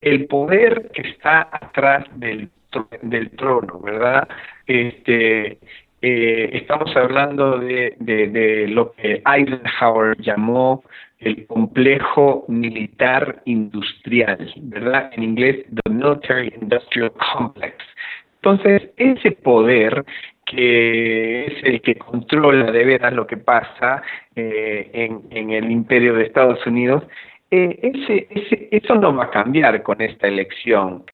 el poder que está atrás del trono, ¿verdad? Estamos hablando de lo que Eisenhower llamó el complejo militar industrial, ¿verdad? En inglés, the Military Industrial Complex. Entonces, ese poder que es el que controla de veras lo que pasa en el imperio de Estados Unidos, eso no va a cambiar con esta elección.